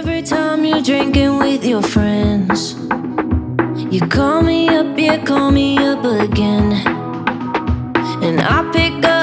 Every time you're drinking with your friends, you call me up, yeah, call me up again. And I pick up